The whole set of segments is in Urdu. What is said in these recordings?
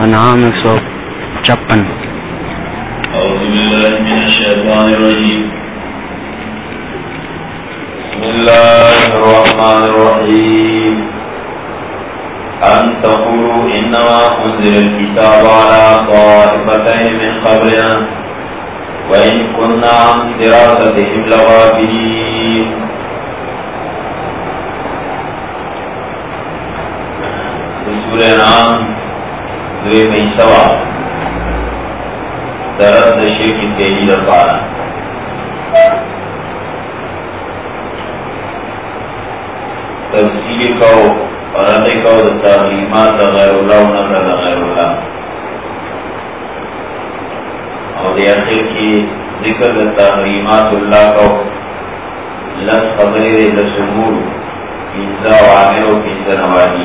انعام 156. اعوذ باللہ من الشیطان الرجیم. بسم اللہ الرحمن الرحیم. ان تقولوا انما انزل الكتاب على طائفتين من قبلنا وان كنا عن دراستهم لغافلين. سورہ انعام دوی میں سوا درد شرک تیجی دفارا تفصیل کو رد کو تحریمات غیر اللہ و نقل غیر اللہ اور آخر کی ذکر تحریمات اللہ کو لس خبر لسمور پینزا و عامر و پینزا نواجی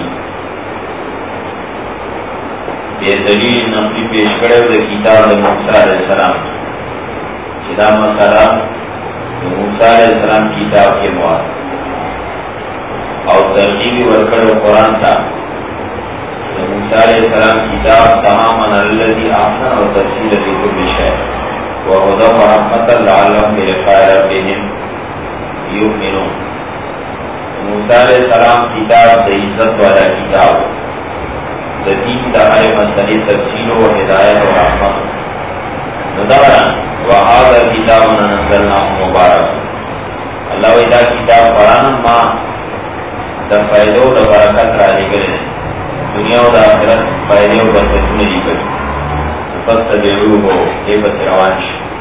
بے دلیل نقلی پیش کرے ہوئے کتاب موسیٰ علیہ السلام چدا مسئلہ موسیٰ علیہ السلام کتاب کے مواد اور ترجیبی ورکر و قرآن تھا موسیٰ علیہ السلام کتاب تماما الذی احسن و تفصیل فی کل شیء و ہدی و رحمۃ لعلہم بلقاء ربہم یؤمنون. موسیٰ علیہ السلام کتاب عزت والا کتاب دین دہر مسئلے تفصیل و ہدایت و رحمت ندارا وہذا کتاب انزلناہ مبارک. اللہ ویدہ کتاب قرآن ما دا فائدہ و دا برکت را لے گلے دنیا و دا آخرت فائدہ و برکتون لے گلے پس تبیرو ہو اے بس روانش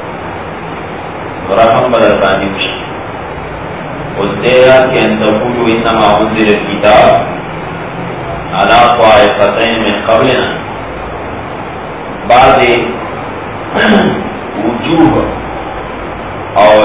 رحم بدر باندیوش اس دیرہ کہ انتقولو انما انزل الکتاب علا طائفتین من قبلنا بعض وجوہ اور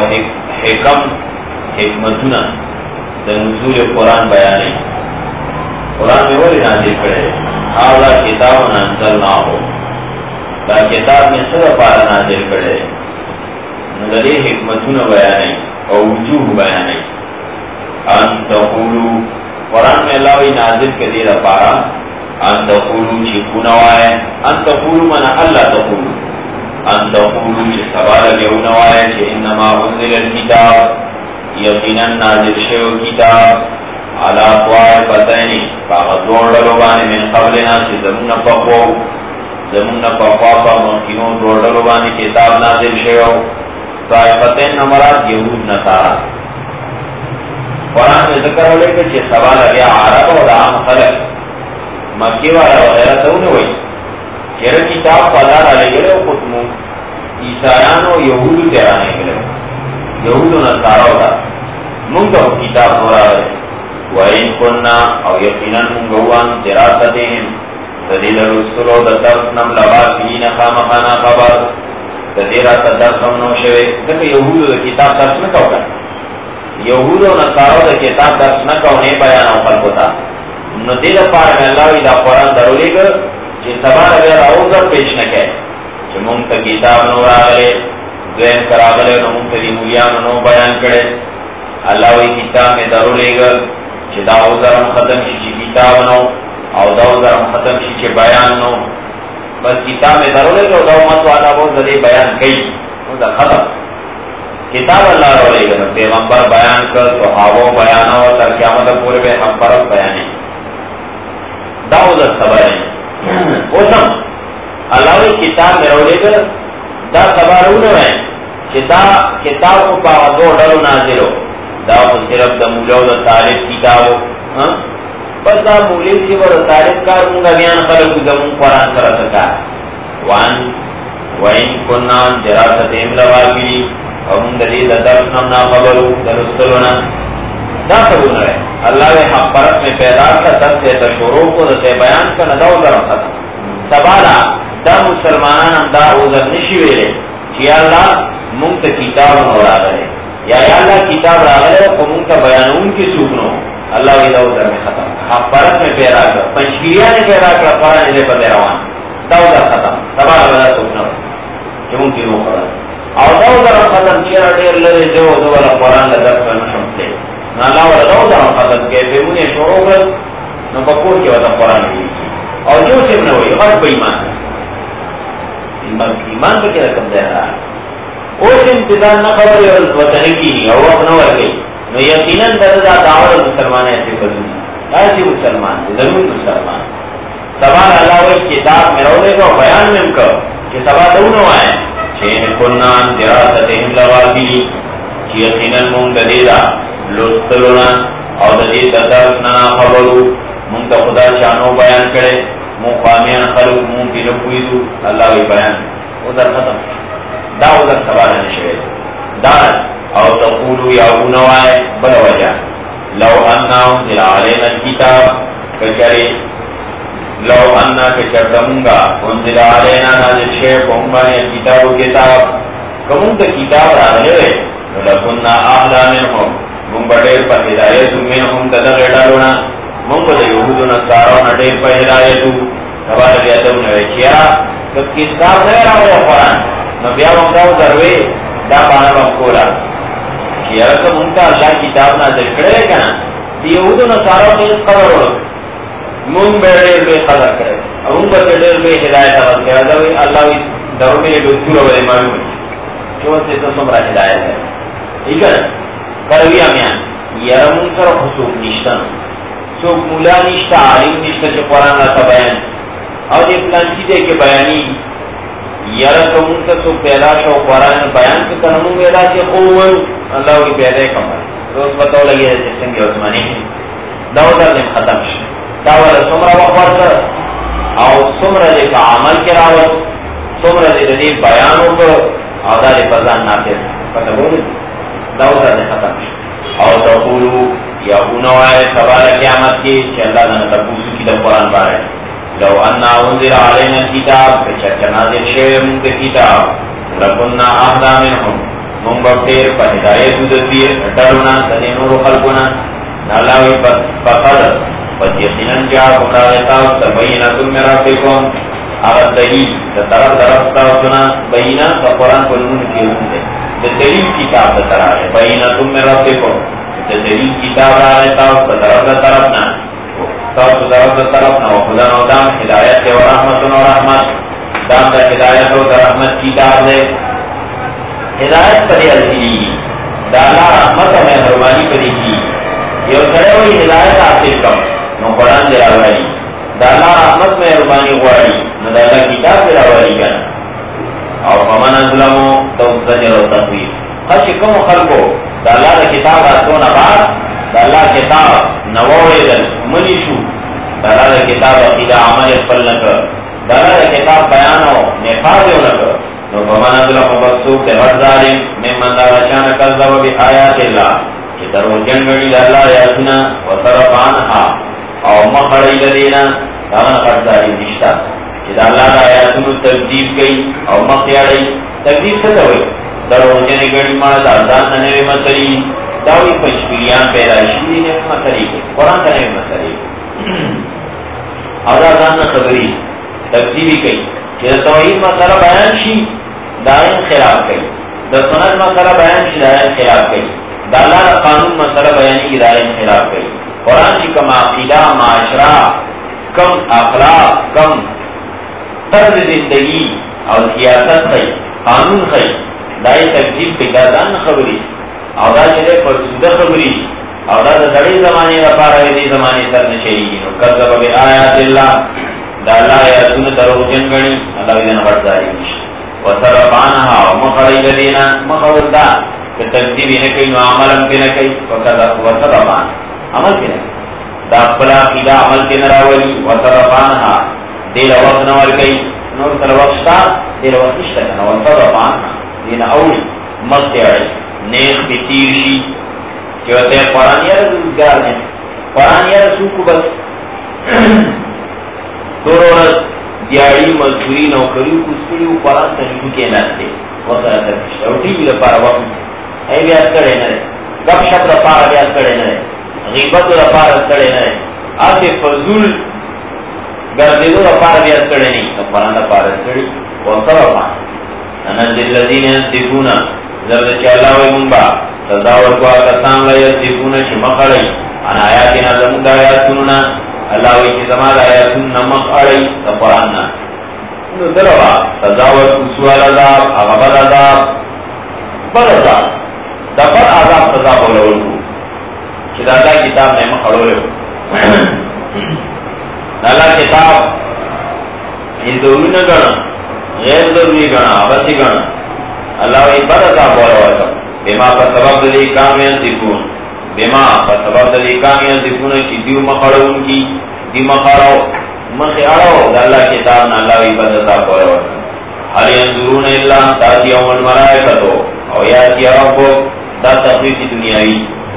حکمتنا نزول قرآن بیانی قرآن میں ولی نازل کرے حالا کتاب انزلناہو دا کتاب میں سر پارا نازل کرے نظری حکمتنا بیانی اور وجوہ بیانی. ان تقولو قرآن میں اللہ وی نازل کے دیر پارا ان تقولو چی کنوائے ان تقولو من اللہ تقولو ان تقولو چی سوال گیونوائے چی انما انزل الکتاب یقینا نازل شیو کتاب علا طائفتین فاغت دوڑلو بانے من قبلنا چی زمون پاپا مخینو دوڑلو بانے کتاب نازل شیو. طائفتین نمراد یہود نصارا قرآن میں ذکر ہو لے کہ سوال ابیا عرب اور عام خلق مکی والا وغیرہ تو نہیں ہوئی کہ کتاب بازار آلے گلے خطمو عیسائیان و یہود تیرانے گلے یہود و نصارہ ہوتا منگا کتاب ہو رہا ہے وَإِن كُنَّا او یقیناً منگوان دراستهم تدیل رسول و درسنم لغافلین خامخانا خبر تدیرہ تدرسم نو شوے دیکھ یہود و کتاب درس میں کہو گا یہود و نصارو دا کتاب درس نکونے بیانو خلق ہوتا نو دید پار میں اللہ دا قرآن ضروری کر چی سبار اگر اوزر پیش نکے چی مونتا کتاب نو راغلے دوین کراغلے نو مونتا دی مولیان نو بیان کرے اللہ وی کتاب میں ضروری کر چی دا اوزر ہم ختم شی چی کتاب نو او دا اوزر ہم ختم شی چی بیان نو بس کتاب میں ضروری کر دا امت والا بہت ذری بیان کئی دا ختم کتاب اللہ رو لے گا پیغمبر بیان کر صحابوں بیانا ہو تر قیامت پورے پہ ہم فرق بیانے داؤد صبر ہے اوسم اللہ وی کتاب میں رو لے گا دا صبر ہو نہ ہے کہ دا کتاب کو پاہ دو ڈلو نازل ہو دا صرف دا مولیو دا تاریخ کتاب ہو بس دا مولی سی و دا تاریخ کار مونگا بیان خلق دا مونگ قرآن سر سکا وَإِن كُنَّا دِرَاسَتِهِمْ لَغَافِلِينَ اور ان دلیل درس نمنا خبرو درستلونا دا خبرون رہے اللہ نے حق پرت میں پیدا کا درس سے تشوروں کو دسے بیان کا نداو درم خطا سبالا دا مسلمانان ہم دا اوزر نشوے رہے کہ یا اللہ منگتا کتاب نورا گئے یا اللہ کتاب را گئے تو منگتا بیانون کی سوکنو اللہ وی دا اوزر میں ختم حق پرت میں پیدا کر پنچگیریہ نے پیدا کر قرآن لے پر روان دا اوزر ختم سبالا بدا سوکنو کہ ان کی نو خبر اور دو ذرا ختم کیا دیر لدے جو دولا قرآن لدر پر نشمتے نا اللہ والا دو ذرا ختم کے پھر انہیں شروع کر نو بکور کی وطا قرآن کی اور جو سب نے ہوئی غټ به ایمان په کې رقم دی اوس امتداد نه خبرې وطني کېږي او وخت نه ورکوي نو یقینا دا دعوه مسلمانان ته کوي هغه مسلمان ضرور مسلمان سبا الله وی کتاب مې راوړې او بیان مې وکړ چې سبا دونه وایي چې قرآن دراستهم لوازی چې یقینا مونږ د دې دا لوستلونه او د دې د درس نه خبرو مونږ ته خدا شانو بیان کړي مونږ قامیان خلق مونږ دې نه پوهیږو الله وی بیان او در ختم دا او در سبا نه شي دا او تقولوا یا ونوای بل وجه لو اننا انزل علينا الكتاب کچری لو اننا کچرتمونگا انزل علينا نازل شیف امبانی کتاب و کتاب کمون تا کتاب راغلے لکننا احلا منهم من بڑیر پا ہدایتو منهم تدغ ڈالونا من با دا یهودو نصارونا دیر پا ہدایتو سوال بیادو نویچیا کب کتاب نوی راوی قرآن نو بیا ممداو دروی دا بانا بمکولا کہ ارکا منتا اللہ کتاب نازل کرے کنا دی یهودو نصارو نیز قبر ہوگا مون بیڑے بے قدر کرے اون بیڑے بے ہدایت آغاز کرے دوی اللہ وی درو میں دکتور والے معلوم ہے کیوں سے تو سمرا ہدایت ہے ٹھیک ہے کروی آمیان یرمون سر خصوص نشتن سوک مولا نشتا عالم نشتا چه قرآن راتا بیان او دی پلانچی دے کے بیانی یرکمون کا سوک پیدا شو قرآن بیان کے کنمون پیدا چه قومن اللہ وی پیدا کمر روز بتاو لگی ہے جسنگی عثمانی دو در دن ختم شد داول سمرا وقت او سمرا دے کا عمل کراوت سمرا دے بیانو کو او دا دے پرزان نافذ پتہ بولی داول دے ختم شد او تقولو یا اونوائے سوال قیامت کی کہ اللہ نے تقوسو کی دا قرآن بارے لو اننا انزل علینا کتاب بچہ نازل شوئے من کتاب لکننا احدا منهم من بکتیر پا ہدایتو دسیر ڈرونا تنینور خلقنا نالاوی فقدر پس یقیناً جا کمراغتاو تبیناتو مرافقون اگر دلیل طرف سنا بینا تا قرآن قلنون کی حکم دے دلیل کتاب طرح ہے بیناتو مرافقون دلیل کتاب آغتاو طرفنا وخدا نودام ہدایت و رحمت و رحمت دام دا ہدایت و رحمت کتاب دے ہدایت پر عزیزی دا اللہ رحمت و مہربانی پر کی یہ سڑے ہوئی ہدایت حاصل کم نو قرآن دے راوی دا اللہ رحمت مہربانی غواری نو دا اللہ کتاب دے راوی کنا اور فمن ازلمو تو زجر و تقویر خش کم خلقو دا اللہ دا کتاب راتون بعد دا اللہ کتاب نوویدن منیشو دا اللہ دا کتاب عقیدہ عمل اقبل نکر دا اللہ دا کتاب بیانو نفاذیو نکر نو فمن ازلمو بسوک دے غد ظالم ممن دا رچان کذب بی آیات اللہ کہ درو جنگڑی دا اللہ یاسنا و طرف عنها او مخڑی لدینا داغن غرزاری نشتا کہ دا اللہ دا آیاتونو تکذیب گئی او مخیاڑی تکذیب ستا ہوئی در اوجن گڑی ما دا ازان نوی مسلی داوی پشکلیان پیدا شیدی نوی مسلی قرآن تا نوی مسلی او دا ازان خبری تکذیبی کئی کہ دا توحید مسئلہ بیان شی دائن خلاف کئی دا سنت مسئلہ بیان شی دائن خلاف کئی دا اللہ دا قانون مسئلہ بیانی کی دائن خلاف کئی قرآن کی کم عقیدہ معاشرہ کم اخلاق کم طرز زندگی اور سیاست خی قانون خی دائی تکذیب کی دادان خبری او دا چلے فرسودہ خبری او دا دڑی زمانے دا پارا دی زمانے سر نشئی نو کذب بی آیات اللہ دا اللہ آیاتون درو جنگنی اللہ ویدن غرزاری نشت وصرفانہا ومخڑی لدینا مخور دا کہ تکذیبی نکی نو عملم کی نکی وصرفان عمل کی نکی دا اقبلا قیدہ عمل کی نراولی وصرفانہا دیل وقت نور کئی نور سر وقتا دیل وقت اشتکنا وصرفانہا دین اولی مستعی نیخ کی تیرشی کہ وقت قرآن یا رسولگار نے قرآن یا رسول کو بس دورورت دیاری مزدوری نوکریو کسکریو قرآن تنشو کے ناستے وقت ترکشتا اور ٹی وی لپارا وقت ای بیاد کرے نرے گپ شپ لپارا بیاد کرے نرے غیبت لپارا کرے نرے آتے فضول گردیدو لپارا بیاد کرے نہیں قرآن لپارا کرے وصرفان انزل الذین یصدقون زرد چه اللہ وی منبا تداور کو آکسان لا یصدقون چه مخڑی ان آیاتنا زمود آیاتوننا اللہ وی چه زماد آیاتون مخڑی تا قرآننا نو دلوا تزاور سوال عذاب اغبر عذاب بر عذاب دا بر عذاب سزا بولول کو چې دا الله کتاب نه مخړول اللہ کتاب یہ ضروری نہ کرنا غیر ضروری کرنا آبسی کرنا اللہ وہی بر عذاب بولا ہوتا بیما پر سبب دلی کامیان سکون بیما پر سبب دلی کامیان سکون کی دیو مخڑون کی دی مخڑو مخیارو دا اللہ کتاب نا اللہ وی بر عذاب بولا ہوتا حال ینظرون اللہ تاتی یوم الملائکتو او یاتی ربو دا تخلیصی دنیاوی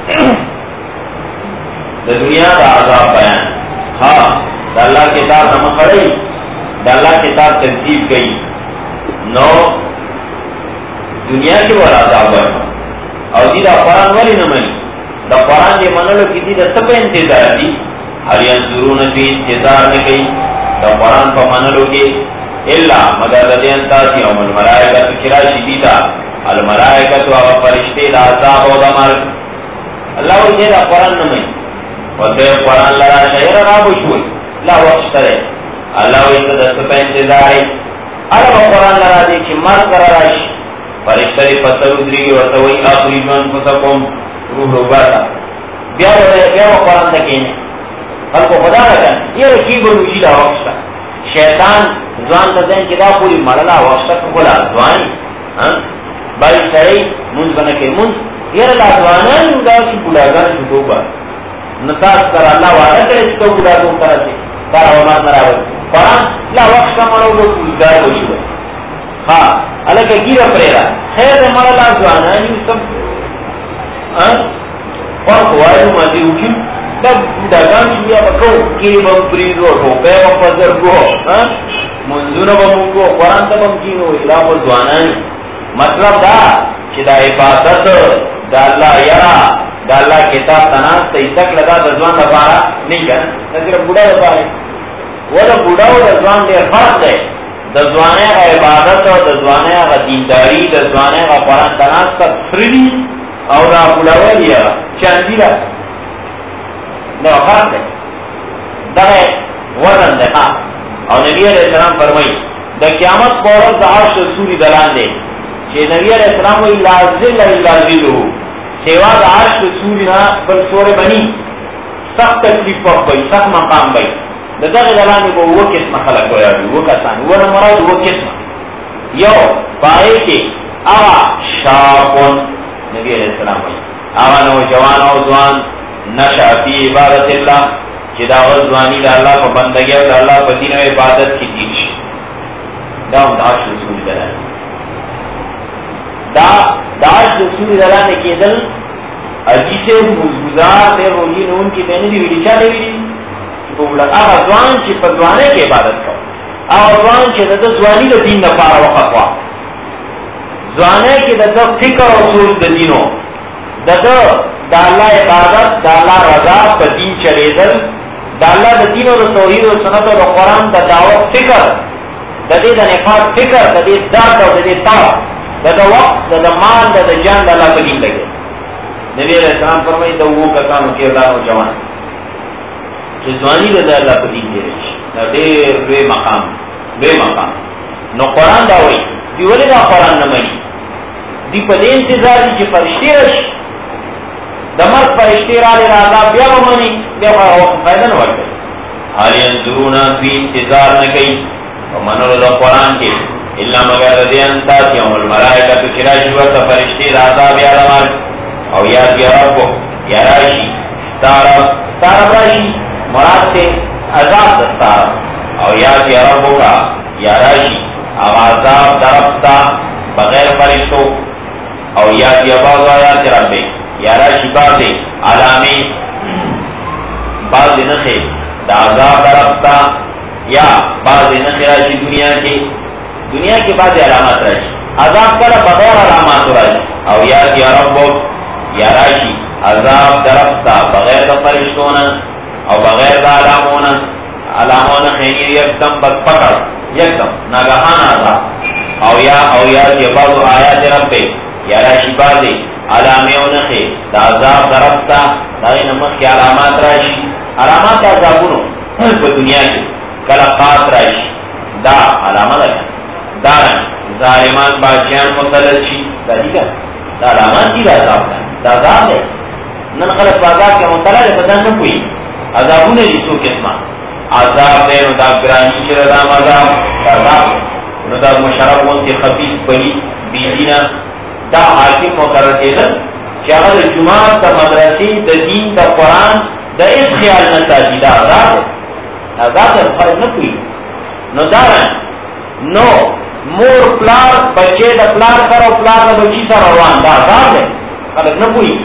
دا دنیا دا عذاب بیان ہاں دا اللہ کتاب نہ مخڑی دا اللہ کتاب تنصیب گئی نو دنیا کی والا عذاب ہے اور دی دا قرآن والی نہ منی دا قرآن دی منلو کی دی دا سب انتظار دی حال ینظرون فی انتظار نے گئی دا قرآن پا منلو کی اللہ مگر دی انتاسی یوم الملائکت کراشی دیتا الملائکت و فرشتے دا عذاب و دا مرد اللہ وجہ دا قرآن نہ منی وتے قرآن لرا شہر رابو شوئی لا وقت کرے اللہ ویسا دست پہ انتظار ہے عرب قرآن لرا دے چی مر کر راش فرشتری پسر ادری وطوئی آخری جوان پسکم روح رو باتا بیا قرآن تکینے خلق خدا رکھا یہ رکی بروشی دا وقت کا شیطان زوان تزین چدا پوری مرلا وقت کا کھولا زوانی بائی سڑی منز بنکے منز یہ رلا زوانان دا سی بلاگان شکو با نتاز کر اللہ وعدہ کرے تو بلاگوں طرح سے کارا ومار نراوی قرآن لا وقت کا مرو لو پوزدار ہوئی ہوئی ہاں اللہ کا گیرہ پریرا خیر مرلا زوانان سب اور خوائے ماتی روکی تب بوداگان شویا بکو کیری بم پریدو ٹوپے و پزر گو منزون بم کو قرآن تب ہم کینو اخلاف و زوانان مطلب دا کہ دا عبادت دا اللہ یرا دا اللہ کتاب تناس تیسک لگا دا زوان دا پارا نہیں کرنا نظر بوڑا دا پارا وہ دا بوڑا و دا زوان دیر فرق دے دا زوانے کا عبادت و دا زوانے کا دینداری دا زوانے کا قرآن تناس کا فریدی او دا بوڑا و لیا چاندی دا دا فرق دے دا وزن دے او نبی علیہ السلام فرمائی دا قیامت پورت دا عرش سوری دلان دے کہ نبی علیہ السلام وی لازل اللہ ذلو سیوا دا عرش سوری نا بل سور بنی سخت تکلیف پاک بھئی سخت مقام بھئی دا دا دلان دے وہ قسم خلق ہویا بھی وہ کسان وہ نمراد وہ قسم یو پائے کہ آغا شاپون نبی علیہ السلام وی آغا نو جوان او زوان نشا فی عبادت اللہ کہ دا غزوانی دا اللہ پا بندگی و دا اللہ پا دین و عبادت کی دیش دا ہم داعش رسول دلان داعش رسول دلان کے دل عجیسے مزگزار دے روحی نون کی میں نے بھی ویڈی چاہ دے ویڈی آغا زوان چی پا زوانے کے عبادت کرو آغا زوان چی دا زوانی دا دین دا پارا وقت وا زوانے کی دا فکر و سوچ دا دینو دا اللہ عبادت دا اللہ رضا پا دین چلے دل دا اللہ دا دین و دا توحید و سنت و دا قرآن دا دعوت فکر دا دے دا نفاق فکر دا دے دارت و دا دے تاو دا وقت دا مال دا جان دا اللہ پا دین لگے نبی علیہ السلام فرمائی دا وہ کسانو کردار و جوان کہ زوانی دا اللہ پا دین دے رہی دا دیر بے مقام نو قرآن دا ہوئی دی ولی دا قرآن نمانی دی پا دے انتظار دی چی فرشتی رش دا مرد فرشتی را لی راضا بیا بمانی بیا وقت فائدہ نوال گئی حال ینظرون فی انتظار نکی ومنر دا قرآن کے اللہ مگر دی انتاس یوم الملائکت چراشیوت فرشتی راضا بیا دمال او یاد یا ربو یا راشی تارب راشی مراد سے عذاب دستارب او یاد یا ربو کا یا راشی او عذاب درفتا بغیر فرشتو او یاد یا باز آیات ربی یا راشی بازی علامی بازی نخی دا عذاب درفتا یا بازی نخی راشی دنیا کی بازی علامات راشی عذاب کلا بغیر علامات راشی او یاد یا ربو یا راشی عذاب درفتا بغیر دا فرشتونا او بغیر دا علامونا خینی یکدم بس پکر یکدم ناگہان عذاب او یاد یا بازو آیات ربی یا راشی بازی علامیوں نخی دا عذاب درفتا دا نمک کی علامات راشی علامات عذابونو پا دنیا کی کلقات راشی دا علامه ده دا ظالمان باجیان مسلط شي دا دي دا علامات دي دا عذاب ده دا عذاب ده نن خلق بازار کې مطلع ده بدن نه کوي عذابونه دي څو قسمه عذاب ده نو دا ګرانی چې دا عذاب نو دا مشرب وانتی خفیف بلی بیدینا دا حاکم مقرر کېدل چې هغه د جماعت د مدرسې د دین د قرآن د هیڅ خیال نه ساتي دا آزاد فرق نه کوي نو دا نو مور پلار بچې د پلار سره او پلار د بچی سره روان دا آزاد دی خلک نه کوي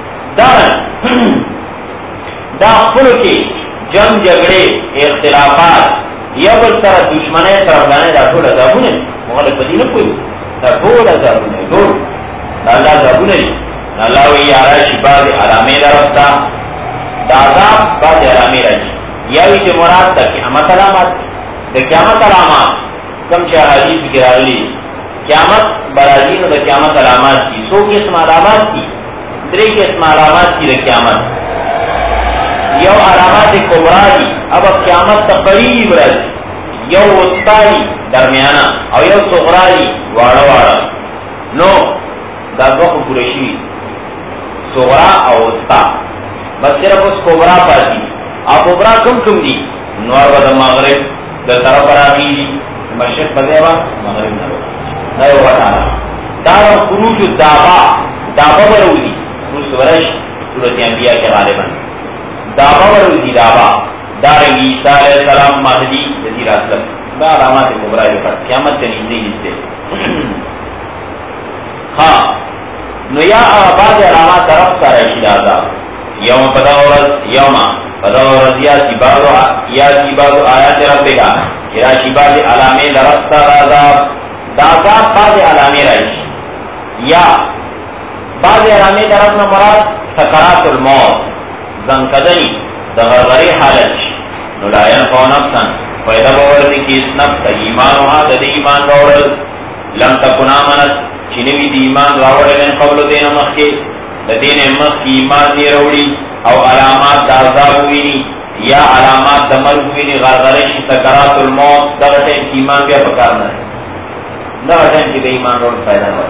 دا خپلو کې جنگ جګړې اختلافات یا بل سره دشمنی سره ودانې دا ټول عذابونه مخالف په دې نه کوي دا ټول عذابونه ټول دا الله عذابونه دي الله وی یاره شي بعض علامې درسته دا عذاب بعض علامې راشي یا وی چې مراد د قیامت علامات د قیامت علامات کوم چې حدیث کې راغلي قیامت برازي نو د قیامت علامات دي څو قسم علامات دي درې قسم علامات دي د قیامت یو علامات کبرا دی اب قیامت تا قریب رازی you وسطا the درمیانا O you Sughra دی وارا وارا نو دا دوخ پورشی صغرا او وسطا بس صرف اس کبرا پاسی او کبرا کم دی نور و دا مغرب دا طرف راقی دی مشرق بدیوا مغرب نرو نیو وطانا دارا خروج دابا برو دی روز ورش صورت انبیاء کے غالباً دعوی ورودی دعوی دارنگی عیسیٰ علیہ السلام مہدی جزیر اسلم دا علامات کبرائے پر قیامت کے نیزے حصے ہاں نو یا بعض علامات طرف سا رشید آزاد یوم پداورز یاتی بعض آیات ربکا راشی بعض علامے درستا رازاب دازاب بعض علامے رائش یا بعض علامے درست مراد سکرات الموت زنکدنی دا غرغری حالت نو لا ینفع نفسا فیدا باوردی کی اس نفس ایمانوها دا دی ایمان راوڑل لم تکن آمنت چنوی دی ایمان راوڑل من قبل دین مخی دا دین مخی ایمان دی روڑی او علامات دا عذاب ہوئینی یا علامات دا مرگ ہوئینی غرغرش سکرات الموت دا غٹین کی ایمان بیا پکارنا ہے دا غٹین کی دا ایمان روڑ فائدہ نور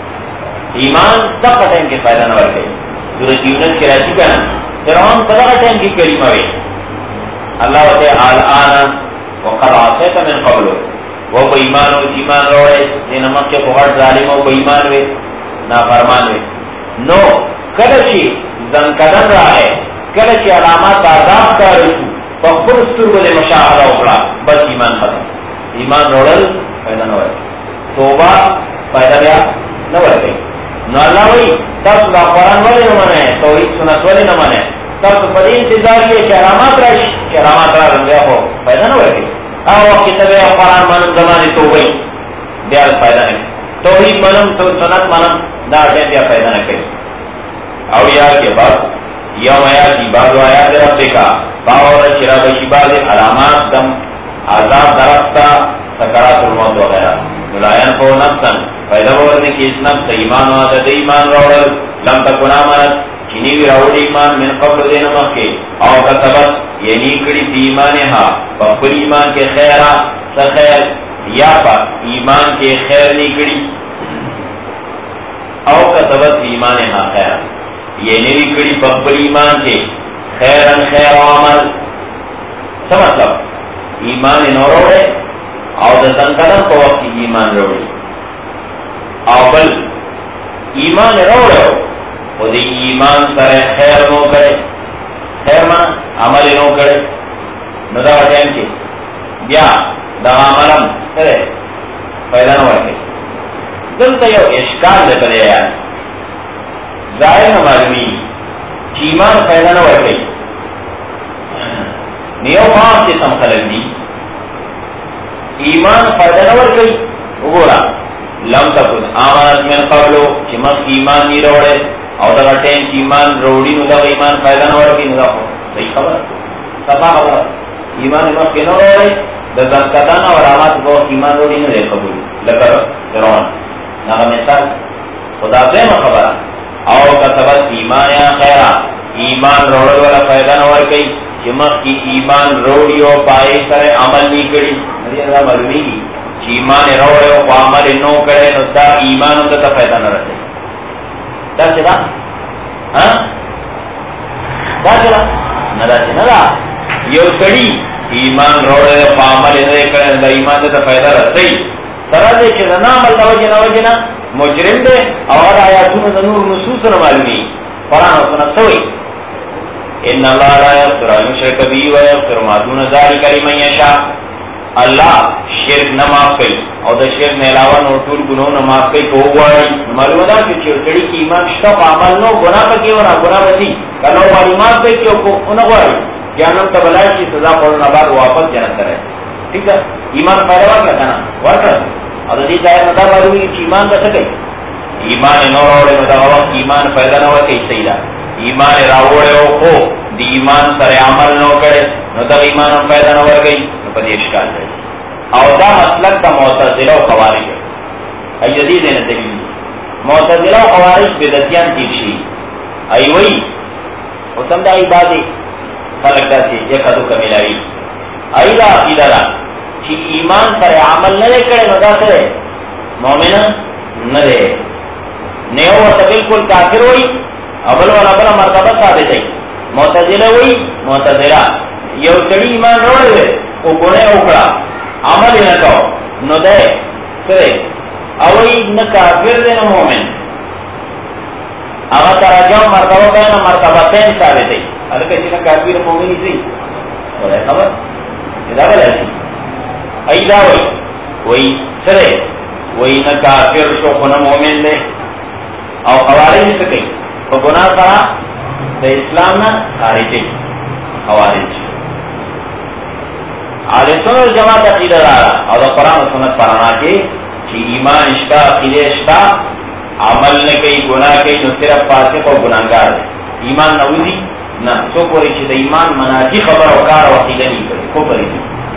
ایمان دا غٹین کی فائدہ نور گئی سورت یونس کی راجی کہنا فرعون پدغه ټیم کې کلمه وی الله وته الان وقد عصيت من قبل و بېمان او ایمان وروړي دین مکه په هر ظالم او بېمان وی نافرمان وی نو کله چې ځنکدن راغی کله چې علامات عذاب کارو په خپل سترګو له مشاهده وکړه بس ایمان ختم ایمان وروړل پیدا نه وای توبه پیدا بیا نه ورته نو الله وی تاسو دا قرآن ولې نه منئ توحید سنت ولې نه منئ تاسو په دې انتظار کې چې علامات راشي چې علامات راغلي بیا خو پیدا نه ورکوي هغه وخت کې ته بیا قرآن منم زمانې توبه بیا پیدا نه توحید منم سنت منم دا بیا پیدا نه کوي او یا کې بعد یوم یاتی بعض آیات ربک باور چې را بشي بعض علامات دم عذاب درستا سکرات الموت وغیرہ لا ينفع نفسا پیدا ورنه کې اس نفس ایمان او د ایمان راوړل لم تکون امانت چینی وی راوړ ایمان من قبل دین مکه او کتبت یعنی کړي ایمانها په خپل ایمان کې خیره خیر یا په ایمان کې خیر نه کړي او کتبت ایمانها خیر یعنی کړي په خپل ایمان کې خیرن خیر او عمل څه مطلب ایمان نه وروړي او د څنګه په وخت کې ایمان وروړي او بل ایمان وروړو او د ایمان سره خیر نو کړي خیر ما عمل نو کړي نو دا ټیم کې بیا دا عملم سره پیدا نه ورکړي دلته یو اشکال دی په دې ظاهر معلومی چې ایمان پیدا نه ورکړي نیو ما چې سم خلک دي ایمان پیدا نه ورکړي وګوره لم تکن آمانت من قبلو چې مخ ایمان نه وروړي او دا ټیم چې ایمان وروړي نو دا ایمان پیدا نه ورکړي نو دا صحیح خبره صفا خبره ایمان مخ نه وروړي د ځکدان او علامات په ایمان وروړي نه قبول لکه فرعون دا مثال خدا دې خبره او کتبت ایمان یا خیره ایمان وروړي ولا پیدا نه ورکړي چې چې مخکې ایمان روړي او پای سره عمل نه کړي دا معلومیږي چې ایمان روړي او عمل نه کړي نو دا ایمان ته فائدہ نه راځي دا څه دا ها دا څه نه راځي نه دا یو سړی ایمان روړي او عمل نه کړي دا ایمان ته فائدہ راځي سره دې چې نه عمل نه وجنه مجرم دے اور آیاتون نور نصوص معلومی قرآن و سنت سوئی ان اللہ لا یغفر ان یشرک به ویغفر ما دون ذلک لمن یشاء اللہ شرک نہ معاف کئی اور دا شرک نے علاوہ نور ټول گناہ نہ معاف کئی کو وای معلوم دا کہ چڑی کی ایمان شتا عمل نو گناہ پکې ورا گناہ وتی کلو والی معاف کئی کو انہ وای جانم تبلای کی سزا پڑھنا بعد واپس جنت کرے ٹھیک ہے ایمان پیدا کرنا ورکا اور دې ځای نه دا معلومي چې ایمان څه کوي ایمان نه راوړل نو دا وخت ایمان پیدا نه وکړي صحیح ده ایمان راوړل او خو د ایمان سره عمل نه کړي نو دا ایمان هم پیدا نه ورکړي په دې اشکال دی او دا مسلک د معتزله او خوارج ای جدید نه دی معتزله او خوارج بدعتيان دي شي ای وی او سم دا عبادت خلق داسې یو کدو کملای ای دا عقیده ده چې ایمان پر عمل نه کړي نو دا څه مؤمن نه دی نه او ته بالکل کافر وي اول ولا بل مرتبه ثابت دی معتزله وي معتزله یو ځړي ایمان وروړي او ګونه وکړه عمل نه کاو نو ده څه او نه کافر دی نه مؤمن هغه ترجمه مرتبه بین مرتبتين ثابت دی هغه چې کافر مؤمن دي ولې خبر دا ولې ایدا وی سره وی نه کافر شو خو نه مؤمن دی او خوارج څه کوي په ګناه سره د اسلام نه خارجي خوارج اهل سنت جماعت عقیده دارا او د قران او سنت پرانا کې چې ایمان اشتا عقیده اشتا عمل نه کوي ګناه کوي نو صرف فاسق او ګناهګار دی ایمان نه وځي نه څو پورې چې د ایمان مناجي خبر او کار او عقیده نه کوي کو پرې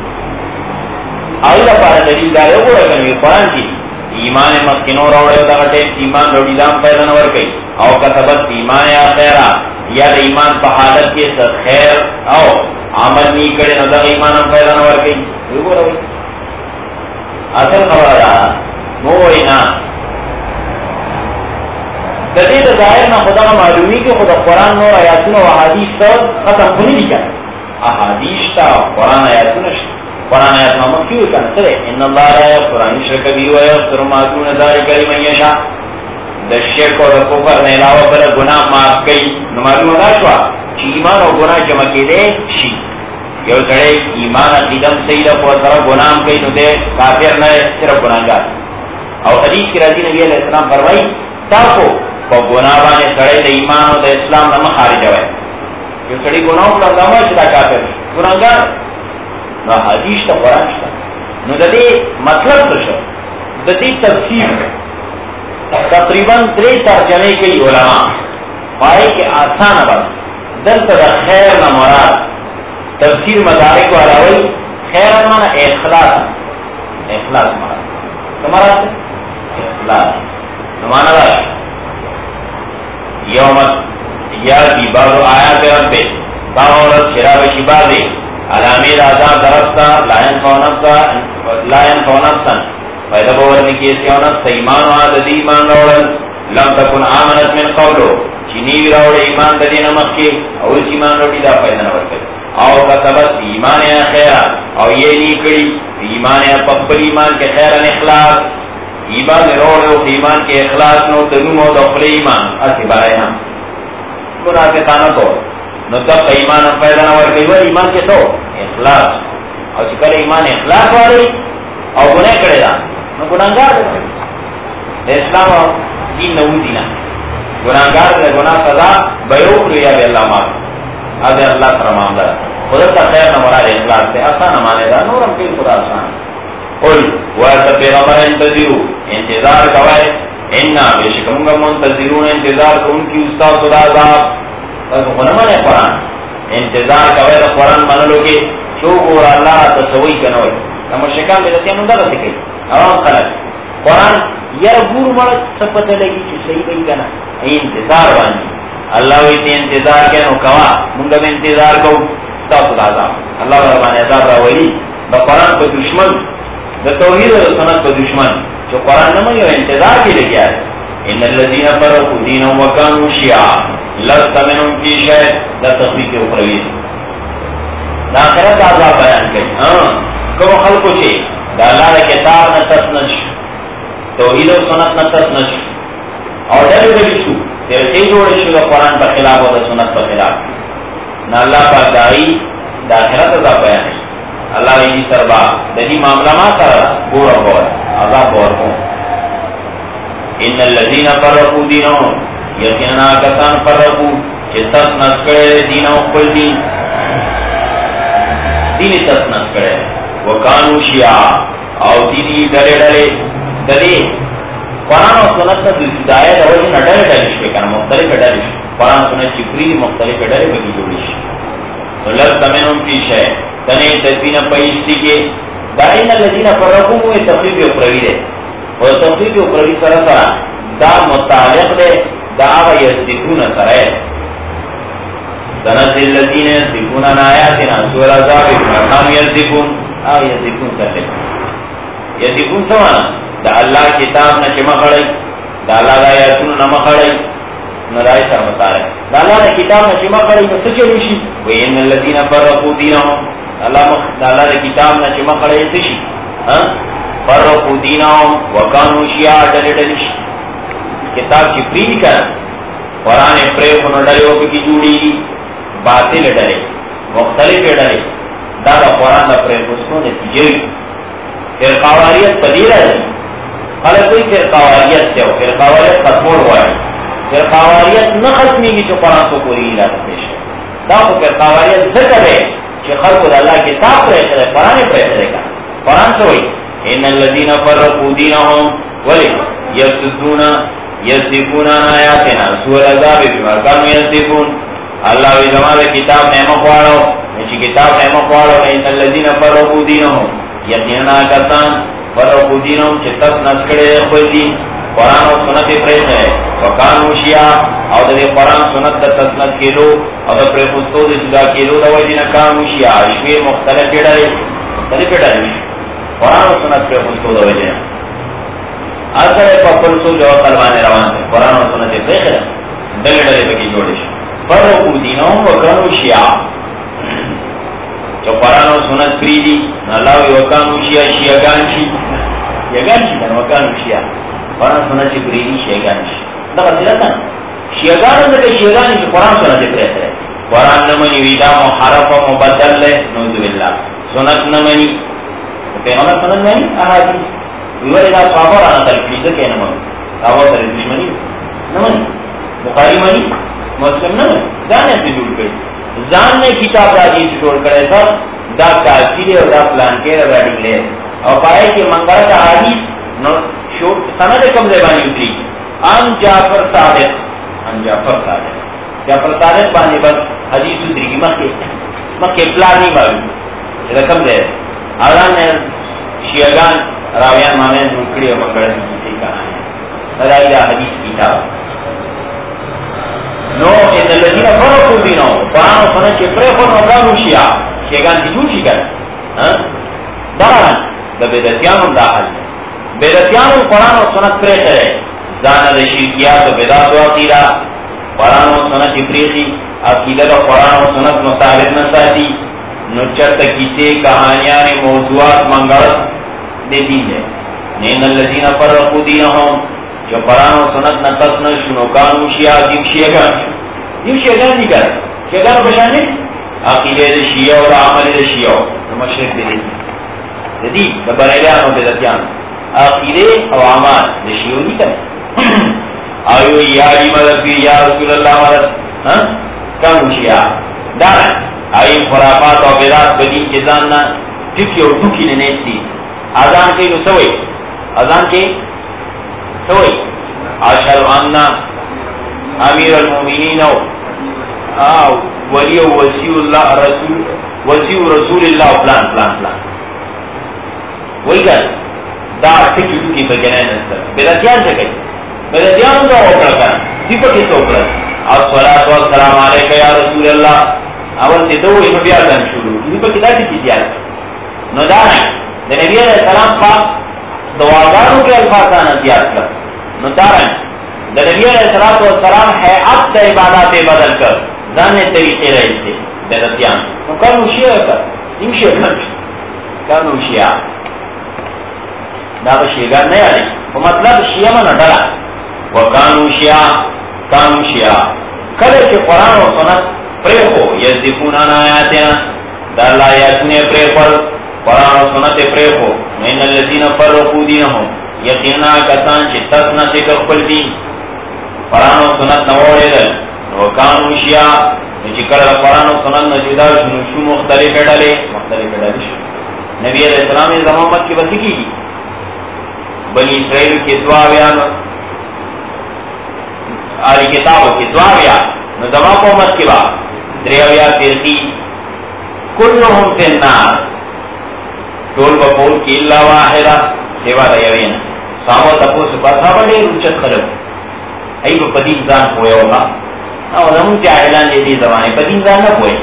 آئی لپاره دلیل دا یو غوړی قرآن کې ایمان مخکینو راوړیو دغه ټیم ایمان وروړي دام پیدا نه ورکوي او کتبت ایمان یا خیره یا د ایمان په حالت کې څه خیر او عمل نه کړي نو دغه ایمان هم پیدا نه ورکوي وګورئ اصل خبره ده نو وینا د دې د ظاهر نه خدای معلومي کې خدای قرآن نور آیاتونه او احادیث ختم کړي دي احادیث تا قرآن آیاتونه قرآن آیات نامہ کیوں کہتے ہیں ان اللہ لا یغفر ان یشرک به ویغفر ما دون ذلک لمن یشاء د شرک او کفر نه علاوه بل گناہ معاف کوي نو معلومه ده چې ایمان او گناہ جمع کېدې شي یو سره ایمان عقیدم صحیح ده او سره گناہ کوي نو ده کافر نه صرف گناہګار او حدیث کې راځي نبی علیہ السلام فرمایي تاسو په گناہ باندې سره د ایمان او د اسلام نه خارج وای یو سړي گناہ وکړ دا وایي چې دا کافر گناہګار نو حدیث تا قرآن شتا نو دا دی مطلب تو شو دا دی تفسیر تقریباً 3 ترجمے کئی علماء پائے کہ آسان بات دلتا دا خیر نا مراد تفسیر مدارک والا ہوئی خیر مانا اخلاص اخلاص مراد تمہارا اخلاص نمانا دا یومت یادی بازو آیات ربی باورت شراب شبازی علامی رازان درستا لائن فونفسا فیدا بورنی کیسی ونفس ایمان و عدد ایمان روڑن لم تکن آمنت من قولو چینیوی روڑ ایمان دا دین مخی او اس ایمان روڑی دا فیدا نورکل او کسبت ایمان یا خیرہ او یہ نیکڑی ایمان یا پپل ایمان کے خیرن اخلاص ایمان روڑ او ایمان کے اخلاص نو دنو مو دخل ایمان اسی بارے ہم منافقانہ طور نو تب ایمان پیدا نہ ورکړي و ایمان کې تو اخلاص او چې کله ایمان اخلاص واري او ګناه کړی دا نو ګناهګار دی اسلام دین نو دینا ګناهګار دی ګناه سزا به یو کړی دی الله ما اذ الله سره معاملہ خدا ته خیر نه مراد اخلاص ته آسان معنی دا نور هم په خدا آسان قل واسه پیغمبر انتظار کوي ان بشکم منتظرون انتظار کوونکی استاد خدا عذاب غنمانه قرآن انتظار کوي د قرآن منلو کې شو ګور الله تسوي کنوي د مشکان د تاسو نن درته کوي عوام خلک قرآن یې ګور مړ څه پته لګي چې صحیح وي کنه انتظار باندې الله وی ته انتظار کینو کوا موږ به انتظار کوو تاسو عذاب الله باندې عذاب راولي د قرآن په دشمن د توحید او سنت په دشمن چې قرآن نه مني انتظار کې لګیا ان الذين فرقوا دينهم وكانوا شيعا لست منهم في شيء لا تصديق اخروی دا آخرت عذاب بیان کوي کوم خلکو چې د الله کتاب نه تسنش توحید او سنت نه تسنش او ډېر شو ترې جوړ شو د قرآن په خلاف او د سنت په خلاف نه الله پاک دای د آخرت عذاب بیان کوي الله یې سربا د دې معاملې ما سره ګور عذاب ورکو ان الذين فرقوا دينهم یقینا کسان فرقوا چې تسنس کړي دین او خپل دین تسنس کړي وکانو شیعا او دینی ډلې د دې قرآن او سنت د هدایت او د ډلې شي کنه مختلف ډلې قرآن سنت چې پری مختلف ډلې به جوړې شي ولر تمنهم فی شی تنه تدبین پېشتي کې داین الذين فرقوا او تفسیر او پروی ده او تفسیر او پروی سره دا متعلق ده دا یذکرون سره تنزل الذين يذكرون آیاتنا سورہ عذاب مقام یذکرون یذکرون کرتے یذکرون سوانا دا اللہ کتاب نہ چمخڑی دا اللہ دا آیاتون نہ مخڑی نرائی سر مطالع دا اللہ دا کتاب نہ چمخڑی نہ سچلوشی وین الذین فرقوا دینهم دا اللہ دا کتاب نہ چمخڑی سشی فرقوا دینهم وکانو شیعا ڈلش کتاب کی پری کر قرآن پریخ نڈلیوں کی جوڑی باطل ڈلے مختلف ڈلے دادا قرآن دا پریخستوں نتیجے فرقاواریت پدیر ہے خلق کوئی فرقاواریت سے ہو فرقاواریت ختمور ہوا ہے فرقاواریت نہ ختمی کی جو قرآن کو پوری علاقہ پیش ہے دا کو فرقاواریت ذکر ہے کہ خلق اللہ کتاب پریخ ہے قرآن پریخ ہے گا قرآن سے ہوئی ان الذین فرقوا دینهم ولی یصدقون عن آیاتنا سورہ عذاب بما كانوا یصدقون اللہ وی زمانہ کتاب نعمت واڑو اسی کتاب نعمت واڑو ان الذین فرقوا دینهم یقینا کسان فرقوا دینهم چې تاسو نسکړې خپل دین قرآن او سنت پرې ہے وکانو شیعا او د قرآن سنت د تسنت کېدو او د پرې پوسټو د جدا کېدو د وجې نه کانو شیعا شوی مختلف ډېرې قرآن او سنت پرې پوسټو د وجې نه اثر په پرسو جو قربانه روان دي قرآن او سنت پرې خره ډلې ډلې پکې جوړې شي فرقوا دینهم وکانو شیعا جو قرآن و سنت پری دی اللہ وکانو شیعہ شیعگان شی یگان شی کن وکانو شیعہ قرآن سنت پری دی شیعگان شی دقا سیرتا شیعگان اندر شیعگان شی قرآن سنت پری ہے قرآن نمانی ویدہ محرف و مبدل لے نوذ باللہ سنت نمانی پیغمبر سنت نمانی احادیث ویوری دا صحابہ رانا تلفیزہ کے نمانی صحابہ تر دشمنی نمانی بخاری منی مسلم نمانی جانے سے جوڑ گئی ځان نه کتاب راځي جوړ کړی دا دا کافی دی او دا پلان کې راځي له او پای کې منګړه د حدیث نو شو سند کوم ځای باندې وتی ان جعفر صادق باندې بس حدیث درې مکه پلان نه باندې دا کوم ځای اذان شیعاګان راویان باندې نوکړي او منګړه دي دا حدیث کتاب نو ان الذين فرقوا دينهم قرآن و سنت کے پریخون وکانو شیعا شیعگان کی جوڑ شی کر داران دا بیدتیانون داخل بیدتیانون قرآن و سنت پریخ ہے زانا دا شرکیات و بیدات و عقیدہ قرآن و سنت پریخی عقیدہ دا قرآن و سنت مصابت نساتی نچت کسی کہانیان موضوعات منگرد دے دین ہے ان الذين فرقوا دينهم جو قرآن و سنت نقص نہ شنو کانو شیعہ دیو شیعگان دی کر شیعگان بشانے عقیدہ دا شیعہ و دا عمل دا شیعہ و مشرک دی دی دا بریلیان و بیدتیان عقیدہ و عمل دا شیعہ دی کر آیو یا علی مدد بی یا رسول اللہ مدد کانو شیعہ دارا آئی خرافات و بیدات بدین کے زاننا ٹکی اور ٹکی ننیستی آزان کے نو سوئی آزان کے سوئی اشهد ان امیر المؤمنین ولی وسیع اللہ رسول اللہ پلان وہی کر دا ٹکی ٹکی بجنے نسل بیدتیان سے کئی بیدتیان دا اوپر کر دیپا کس اوپر الصلاة والسلام علیکہ یا رسول اللہ اول سے دو نو بیا ځان شروع دي په کدا کې زیات نو دا نه د نبی علیہ السلام پاک دعاګانو کې الفاظ نه زیات کړ نو دا نه د نبی علیہ السلام هيئت د عبادت بدل کړ ځانې طریقې راځي د رضیان نو کانو شیعه کړ امشي کانو شیعه دا شیعه نه یاري په مطلب شیعه نه ډلا وکانو شیعه کانو شیعه کله چې قران او سنت پریخو یذکون آیاتنا دا الله آیاتونه پریخو قران او سنت پریخو ان الذين فرقوا دینهم یقینا کسان چې تاسو ذکر خپل دین قران او سنت نو وړل نو کانو شیعه چې کله قران او سنت نه جدا شو مختلف ډلې شو نبی علیہ السلام زمانت کی وصی کی بنی اسرائیل کے دعاویان آلی کتابوں کی دعاویان نظام قومت کی بات دریاویا فرقی کلهم فی النار ټول بقول کی اللہ واحدہ سوا دیوین سامو تپوس پاسا بڑے روچت خلق ای با پدین زان ہوئے ہوگا او زمون چا اعلان دیتی زمانے پدین زان نہ ہوئے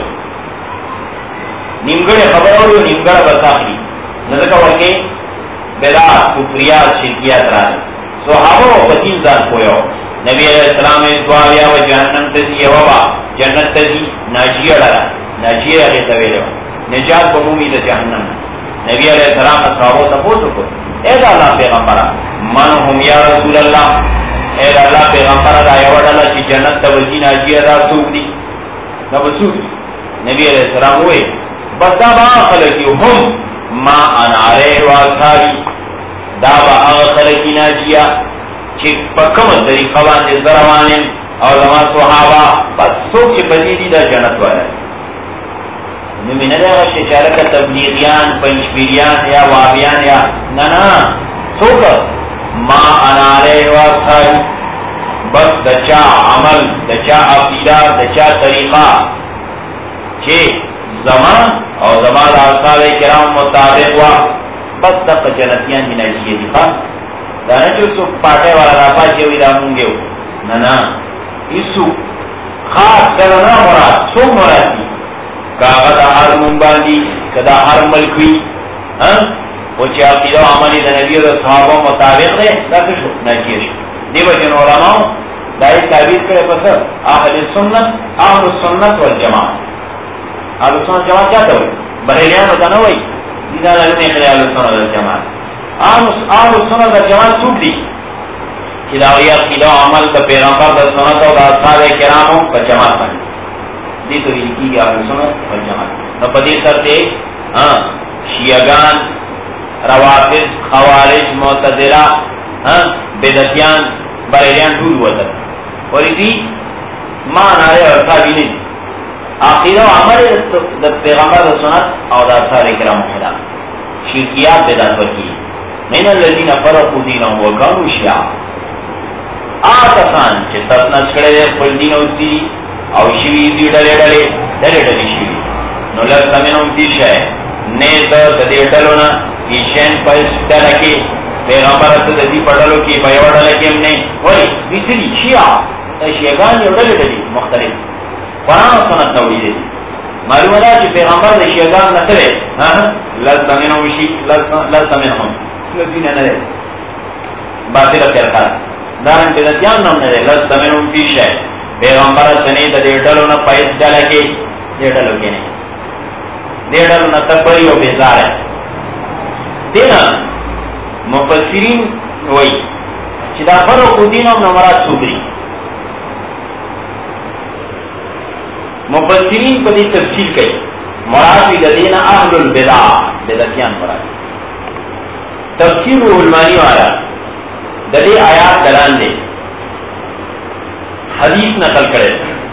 نیمگڑ خبر ہوئی نیمگڑ بساخی نظر ورکے بیدار کفریات شرکیات رانی صحابہ و پدین زان ہوئے ہو نبی علیہ السلام دعاویا و جہنم تزی وبا جنت تزی ناجیہ لرا ناجیہ اگے تویلو نجات بمومی دا جہنم نبی علیہ السلام اصحابو تپوسو کو اے دا اللہ پیغمبرہ من ہم یا رسول اللہ اے دا اللہ پیغمبرہ دا یوڑا چی جنت تبزی ناجیہ دا سوک دی نبسوک دی نبی علیہ السلام ہوئے بس دا با خلقی ہم ما انعرے واصحابی دا با خلقی ناجیہ چی پکم طریقہ باندے زروانن اور زمان صحابہ بس سوک چی بدیدی دا جنت والا نمی ندے غشی چارکا تبلیغیان پنچپیریان یا وابیان یا نا سوک ما انارے واصحابی بس دچا عمل دچا عقیدہ دچا طریقہ چی زمان اور زمان اصحاب کرام مطابق وا بس تک جنتیان جنہ چیئے دکھا دانا جو سو پاٹے والا راپا چیوی دا مونگے ہو نا اسو خاص دلنا مراد سو مراد دی کاغا دا ہر منباندی کدا ہر ملکوی وہ چی عقیدہ و عملی دا نبی و صحابہ مطابق دے دا کشو ناکیش دیو جن علماء دائی تعبیر کرے پسر اہل السنت والجماعت اہل السنت جماعت چاہتا ہوئی بریلیان ہوتا نہ ہوئی دینا لگنے کے اہل السنت والجماعت اہل السنت والجماعت سوک دی کہ داوی عقیدہ و عمل دا پیغمبر دا سنت و دا اصحاب کراموں کا جماعت بنی دی تو یہ کی اہل السنت والجماعت نو پدی سر دے شیعگان روافض خوارج معتزلہ بدعتیان بریلیان ٹول ہوا تھا اور اسی مان آئے اور صحابی نہیں عقیدہ و عمل دا پیغمبر دا سنت اور دا اصحاب کراموں خلاف شرکیات بدعت ورکی من الذین فرقوا دینهم وکانوا شیعا آتسان چه تسنس کڑے دے خپل دین او سی او شیوی دی ڈلے شیوی نو لرسا منهم تی شای نیتا دے ڈلونا ایشین پایس ڈلکی پیغمبر اسد دی پڑلو کی بیو ڈلکی ہم نے ولی بیسری شیعا شیعگان یو ڈلے مختلف قرآن و سنت نوڑی دے معلوم دا چه پیغمبر دے شیعگان نسلے لرسا منهم دین نہ رہے باطل فرقات دارن بدعتیان نام نہ رہے لست منهم فی شیء پیغمبر سنید دے ڈلو نہ پیس ڈالا کے دے ڈلو کے نہیں دے ڈلو نہ تکبری و بیزار ہے دینا مفسرین وہی چدا فرق دینوں نہ مراد سوگری مفسرین کو دی تفصیل کئی مراد بھی دینا اہل البدع بدعتیان مراد تفسیر علمانی والا دلی آیات دلان دے حدیث نقل کرے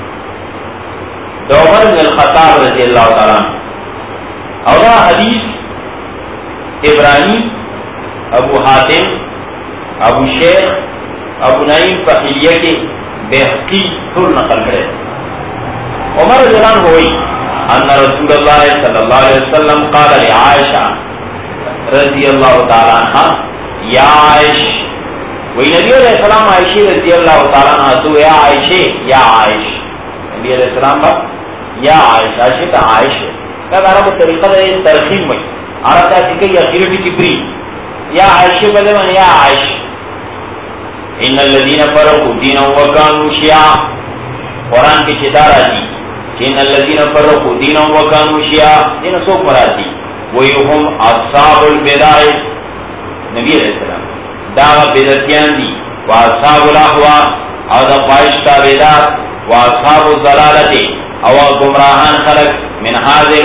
عمر بن الخطاب رضی اللہ تعالیٰ اور حدیث ابراہیم ابو حاتم ابو شیخ ابو نعیم فحیلیہ کے بحقی طول نقل کرے عمر رضی اللہ ہوئی ان رسول اللہ صلی اللہ علیہ وسلم قال لعائشہ رضی اللہ تعالیٰ عنہ یا عائش وہی نبی علیہ السلام عائشی رضی اللہ تعالیٰ عنہ تو یا عائشی یا عائش نبی علیہ السلام با یا عائشہ شتا عائشہ کا عرب طریقہ ہے ترخیم میں عرب کا کہ یا خیرتی کبری یا عائشہ بدے من یا عائشہ ان الذين فرقوا دينهم وكانوا شيعا قرآن کی چتارا دی کہ ان الذين فرقوا دينهم وكانوا شيعا ان سو مراتی وهم اصحاب البدع نبی علیہ السلام دعوت بدعتیان دی واصحاب الاهواء او دا خواہش تابعدار واصحاب الضلالت او گمراہان خلق من هذه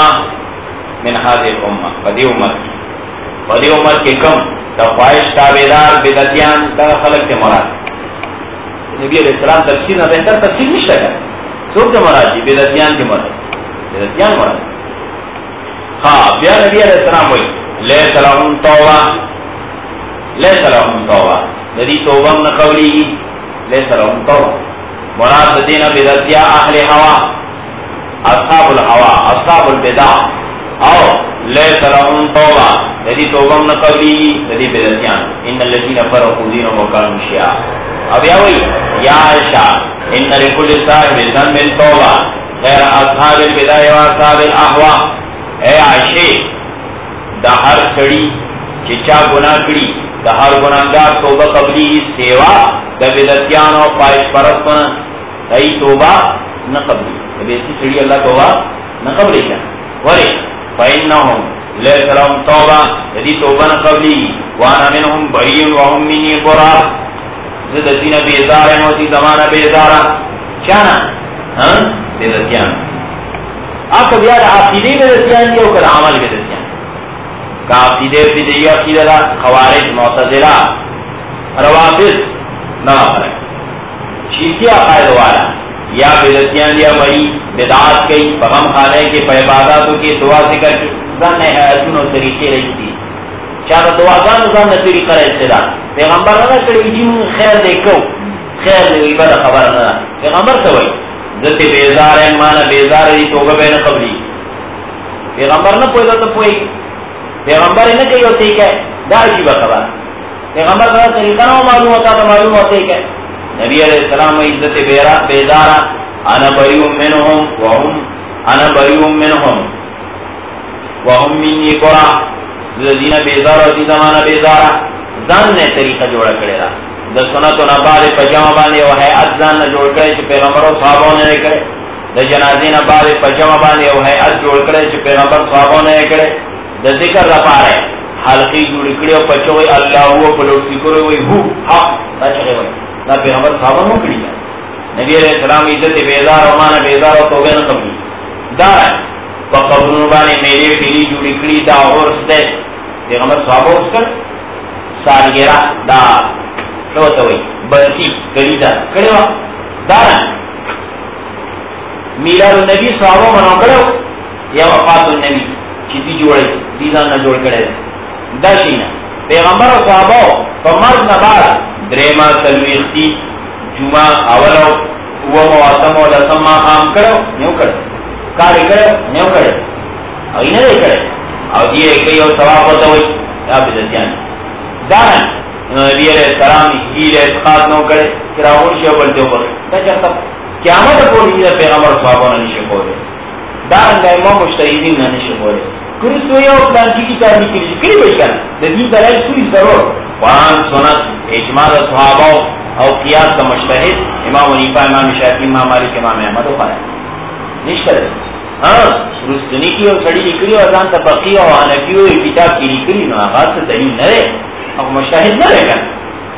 الامه بدی امت کے کم دا خواہش تابعدار بدعتیان دا خلق کے مراد نبی علیہ السلام تفسیر نہ بہتر تفسیر نہیں شکا سوک کے مراد جی بدعتیان کے مراد ہاں بیا نبی علیہ السلام ہوئی لیس لهم توبہ ندی توبہ من قولی لیس لهم توبہ مراد دینا بدعتیا اہل ہوا اصحاب الہوا اصحاب البدع او لیس لهم توبہ ندی توبہ من قولی ندی بدعتیان ان الذين فرقوا دينهم وكانوا شيعا اب یا ہوئی یا عائشہ ان لكل صاحب ذنب توبہ غیر اصحاب البدع واصحاب الاهواء اے عائشہ دا ہر سڑی چچا گناہ کری دا ہر گناہگار توبہ قبلی سیوا دا بدعتیان و خواہش پرستن ای توبہ نہ قبلی اب ایسی سڑی اللہ توبہ نہ قبلی کیا ولی فإنہم لیس لهم توبہ یدی توبہ نہ قبلی وانا منہم بریون وهم منی برا زد دین بیزار موتی زمانہ بیزارا چانا بدعتیان آپ کو بیاد عقیدی بدعتیان کی اوکر عمل بدعتیان کا عقیدے بدعی عقیدہ خوارج معتزلہ روافض نہ فرق شیعی عقائد والا یا بدعتیان یا بڑی بدعات کی غم خانے کے عباداتوں کی دعا ذکر کی زن ہے ادنو طریقے رہی تھی چاہتا دعا زن زن طریقہ رہتے دا پیغمبر نہ کڑی جیون خیر دیکھو خیر دیکھو بڑا خبر نہ پیغمبر سے وہی ذات بیزار ہے مانا بیزار ہے توبہ بین قبلی پیغمبر نہ پوئے تو پوئے پیغمبر نہ کہی ہوتی ہے دار کی خبر پیغمبر کا طریقہ نہ معلوم ہوتا تو معلوم ہوتے ہے نبی علیہ السلام عزت بیزارا انا بریء منهم وهم مني برا الذين بیزار اور زمانہ بیزارا ځان نے طریقہ جوڑا کرے را د سنتو نه بعد پجامه باندې او هيئت ځان نه جوړ کړي چې پیغمبرو صحابو نه کړي د جنازې نه بعد پجامه باندې او هيئت جوړ کړي چې پیغمبر صحابو نه کړي د ذکر لپاره حلقې جوړ کړي او پچوي الله هو په لوټ ذکر وي هو حق دا چې وي دا پیغمبر صحابو نه کړی نبی علیہ السلام عزت بیزار او معنا بیزار او توبه نه کوي دا په قبرونو باندې میلې پیلي جوړ کړي دا اورس ده پیغمبر صحابو څخه سالګرا دا تو وی برسی گریدا کړو دا میلاد النبی صحابه منو کړو یا وفات النبی چې دی جوړې دي ځان نه جوړ کړي دا شینه پیغمبر او صحابه په مرګ نه بعد درېما تلويختي جمعه اولو و مواسم او لسما عام کړو نو کړو کار کړو نو کړو او یې نه کړو او دې کوي او ثواب وته وي یا بدعتيان دا نبی علیہ السلام ہیل اعتقاد نو کرے کراون شی بلتے اوپر دا چاہتا قیامت کو نہیں پیغمبر صحابہ نے نشے کولے دا امام مجتہدین نے نشے کولے کس تو یہ پلان کی تاریخ کی کلی وی کنا دین دلائل پوری ضرور قرآن سنت اجماع صحابہ او قیاس کا مجتہد امام حنیفہ امام شافعی امام مالک امام احمد و خالد نشتر ہاں رستنی کی اور سڑی نکلی اور ازان تفقی اور حنفی اور کتاب کی نکلی نو آغاز سے دلیل نہ رہے اب مشاہد نہ رہے گا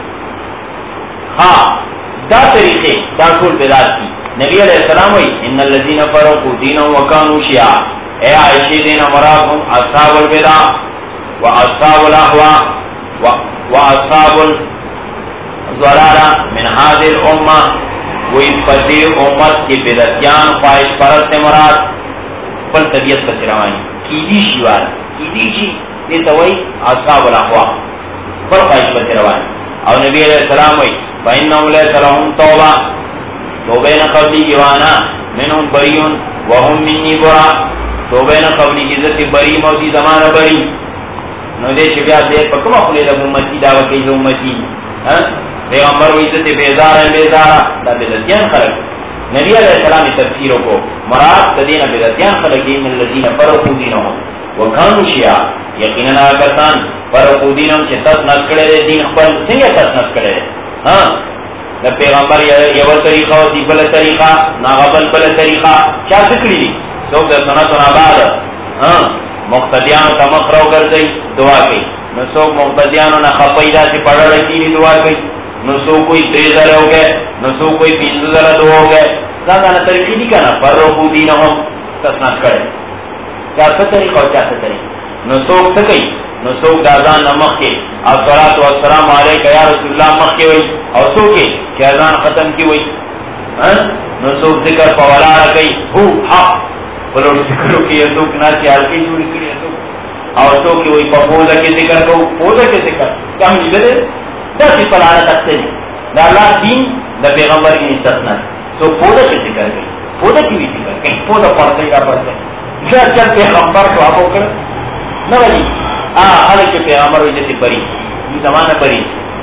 ہاں دا طریقے دا کل بدعت کی نبی علیہ السلام ہوئی ان الذین فرقوا دینهم وكانوا شیعا اے عائشہ دین مرادهم اصحاب البدع واصحاب الاهواء واصحاب الضلال من هذه الامه وہی فضی امت کی بدعتیان خواہش پرست مراد پر طبیعت پر روانی کی دی شیوار کی دی جی یہ تو وہی اصحاب الاهواء پر خواہش پر روانی اور نبی علیہ السلام ہوئی فإنهم ليس لهم توبہ توبہ نہ قبلی جوانا منهم بریون وهم منی برا توبہ نہ قبلی عزت بری موتی زمانہ بری نو دے شبیات دے پکم اخلی لگ امتی دعوی کئی امتی پیغمبر و عزت بیزار بیزارا دا بیزتیان خلق نبی علیہ السلام تفسیر کو مراد تدین بدعتیان خلقین من الذین فرقوا دینهم وکانوا شیعا یقینا کسان فرقوا دینهم چې تاسو نس کړي دین خپل څنګه تاسو نس کړي ها د پیغمبر یو طریقه او دی بل طریقه ناغبل بل طریقه چا ذکر دي څوک د سنتونو بعد ها مقتدیانو تمخرو ګرځي دعا کوي نو څوک مقتدیانو نه خپایدا چې پړل کیږي دعا کوي نو څوک کوئی 3000 ہو گئے نو څوک کوئی 20000 ہو گئے دا نه طریقې دي کنه فرقو دینهم تسنات کړي چا څه طریقه او چا څه طریقه نو څوک څه کوي نو څوک د اذان نمخ کې الصلات والسلام علیک یا رسول الله مخ کې وای او څوک چې اذان ختم کی وای نو څوک ذکر په ولا کوي هو حق ولور ذکرو کې څوک نه چې الکی جوړ کړي او څوک وای په بوله کې ذکر کو بوله کې ذکر کوم دې دا چې پلانا تخته دي دا الله دین د پیغمبر کی استثنا تو بوله کې ذکر کوي بوله کې ذکر کوي بوله پرته کا پرته چې پیغمبر کو اپو کړ نه وایي هغه چې پیغمبر وایي چې بری دې زمانہ بری